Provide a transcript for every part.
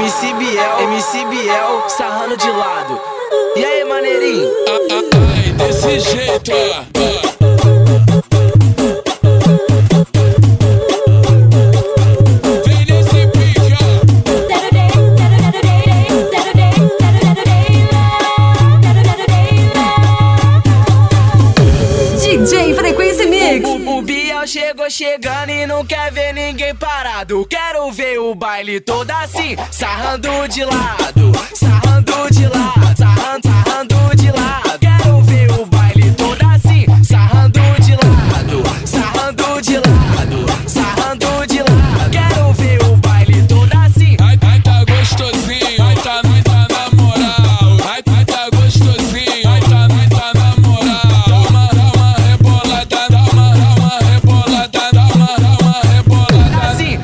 MC Biel, sarrando de lado. E aí, maneirinho? Ai, desse jeito, ó. Vem nesse pique, ó. DJ Frequência Mix. O Biel chegou chegando e não quer ver ninguém parado. Quero ver o baile todo assim, sarrando de lado, sarrando de lado, sarrando de lado. Quero ver o baile todo assim, sarrando de lado, sarrando de lado, sarrando de lado. Quero ver o baile todo assim. Ai, tá gostosinho, ai, tá na moral. Ai, tá gostosinho, ai, tá na moral. Dá uma rebolada, dá uma rebolada, dá uma rebolada. Assim,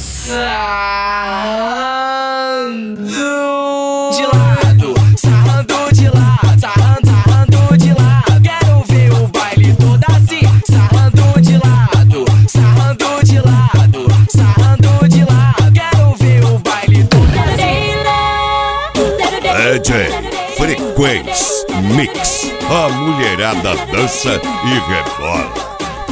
sarrando de lado, sarrando de lado. Quero ver o baile todo assim, sarrando de lado, sarrando de lado, sarrando de lado. Quero ver o baile todo assim. DJ Frequência Mix. A mulherada dança e rebola.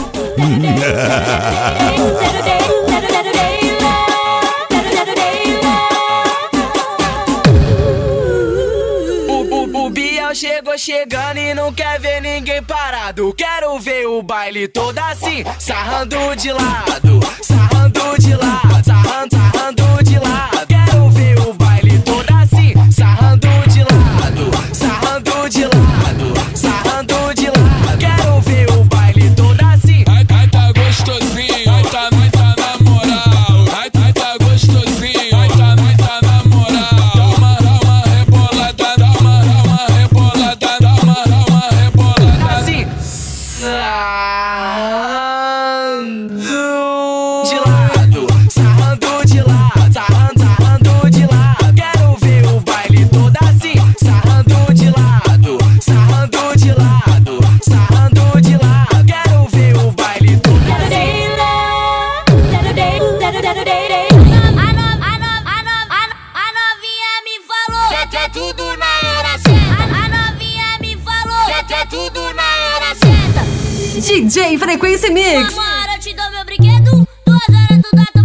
O Biel chegou chegando e não quer ver ninguém parado. Quero ver o baile todo assim, sarrando de lado, sarrando de lado, sarrando de lado. Quero ver o baile todo assim, sarrando de lado, sarrando de lado, sarrando de lado. Quero ver o baile todo assim. Ai, tá gostosinho, ai, tá na moral. Ai, tá gostosinho, ai, tá na moral. Dá uma rebolada, dá uma rebolada, dá uma rebolada. Assim, sarrando de lado, sarrando de lado. Quero ver o baile todo assim, sarrando de lado, sarrando de lado, sarrando de lado. Quero ver o baile todo assim. A novinha me falou que é tudo na hora certa. A novinha me falou que é tudo na hora certa. DJ Frequência Mix. Uma hora eu te dou meu brinquedo, 2 horas tu dá